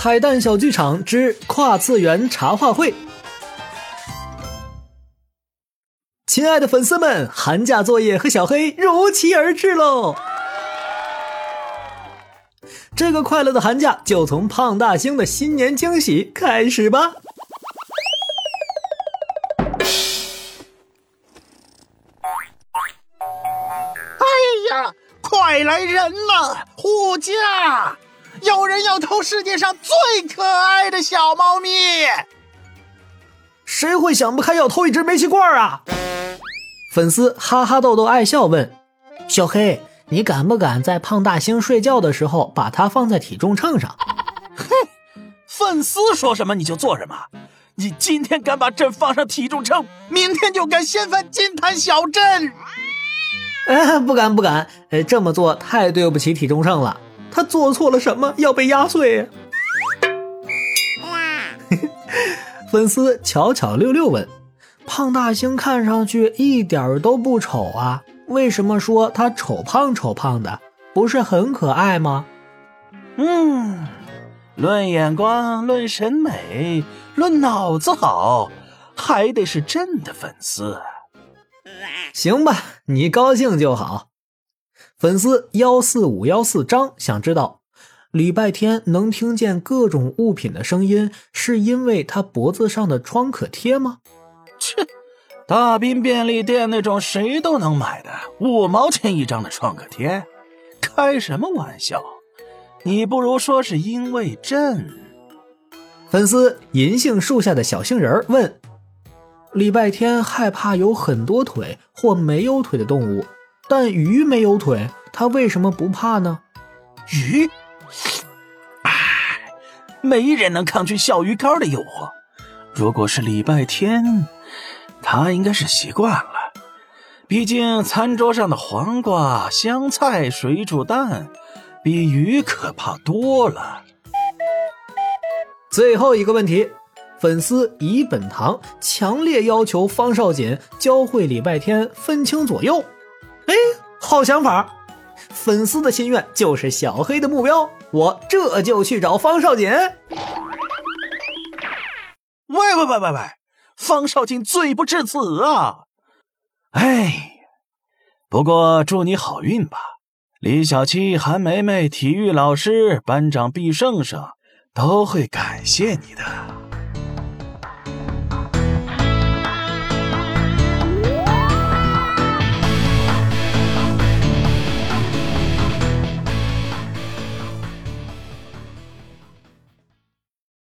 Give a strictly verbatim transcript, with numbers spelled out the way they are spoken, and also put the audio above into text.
彩蛋小剧场之跨次元茶话会。亲爱的粉丝们，寒假作业和小黑如期而至喽！这个快乐的寒假就从胖大星的新年惊喜开始吧！ 哎呀，快来人了！护驾！有人要偷世界上最可爱的小猫咪！ 谁会想不开要偷一只煤气罐啊？粉丝哈哈豆豆爱笑问：小黑，你敢不敢在胖大星睡觉的时候把它放在体重秤上？ 哼，粉丝说什么你就做什么。你今天敢把朕放上体重秤， 明天就敢掀翻金坛小镇。 哎，不敢不敢，哎，这么做太对不起体重秤了。他做错了什么要被压碎？粉丝巧巧六六问：胖大星看上去一点都不丑啊，为什么说他丑胖丑胖的？不是很可爱吗？ 嗯，论眼光，论审美，论脑子好，还得是朕的粉丝。 行吧，你高兴就好。粉丝一四五一四张想知道，礼拜天能听见各种物品的声音，是因为他脖子上的创可贴吗？ 切，大滨便利店那种谁都能买的五毛钱一张的创可贴，开什么玩笑？你不如说是因为朕。 粉丝银杏树下的小杏仁问：礼拜天害怕有很多腿或没有腿的动物，但鱼没有腿，它为什么不怕呢？ 鱼？唉，没人能抗拒小鱼干的诱惑。如果是礼拜天，他应该是习惯了。毕竟餐桌上的黄瓜、香菜、水煮蛋，比鱼可怕多了。 最后一个问题，粉丝乙本堂强烈要求方少锦教会礼拜天分清左右。哎，好想法！粉丝的心愿就是小黑的目标，我这就去找方少锦。 喂喂喂喂喂，方少锦罪不至此啊！哎，不过祝你好运吧，李小七、韩梅梅、体育老师、班长毕胜胜都会感谢你的。